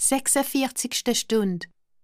46. Stunde.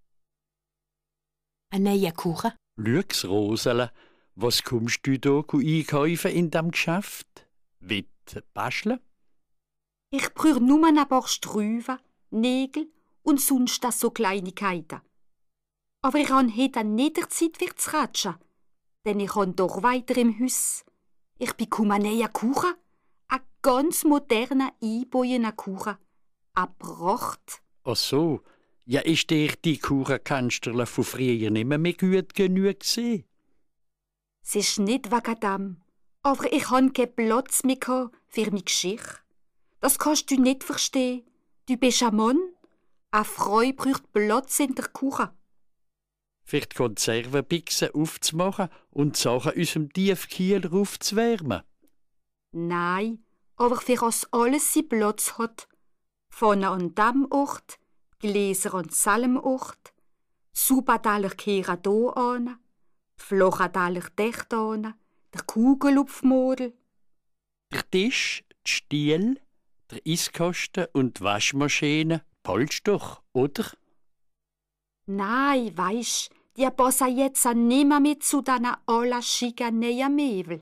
Ein neuer Kuchen. Schau's, Rosele, was kommst du da einkaufen in diesem Geschäft? Witt basteln? Ich brauche nur ein paar Strüven, Nägel und sonst das so Kleinigkeiten. Aber ich habe heute nicht der Zeit für zu ratschen, denn ich habe doch weiter im Haus. Ich bekomme einen neuen Kuchen, einen ganz modernen, eingebauenen Kuchen. Abgebracht. Ach so, ja, ist dir die Kuchenkansterle von früher nicht mehr gut genug gewesen? Es ist nicht wegen dem, aber ich hatte keinen Platz mehr für meine Geschichte. Das kannst du nicht verstehen. Du bist ein Mann. Eine Frau braucht Platz in der Küche. Für die Konservenbixen aufzumachen und die Sachen aus dem Tiefkühler aufzuwärmen? Nein, aber für was alles seinen Platz hat. Vorne an dem Ort, Gläser an selben Ort, Suppenteller kehren hier an, Flochenteller dort an, der Kugellupfmodel. Der Tisch, die Stiel, der Eiskasten und die Waschmaschine, palst doch, oder? Nein, weisst, die passen jetzt nimmer mit zu diesen aller schicken neuen Möbel.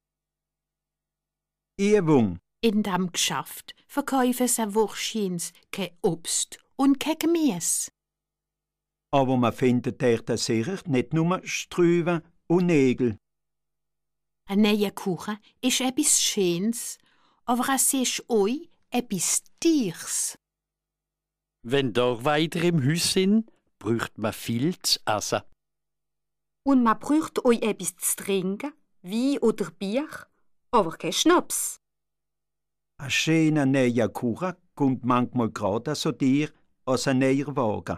Übung. In diesem Geschäft verkaufen sie wahrscheinlich kein Obst und kein Gemüse. Aber man findet dort sicher nicht nur Strüven und Nägel. Ein neuer Kuchen ist etwas Schönes, aber es ist auch etwas Teures. Wenn da weiter im Haus sind, braucht man viel zu essen. Und man braucht euch etwas zu trinken, Wein oder Bier, aber kein Schnaps. Ein schöner neuer Kuchen kommt manchmal gerade so dir als ein neuer Wagen.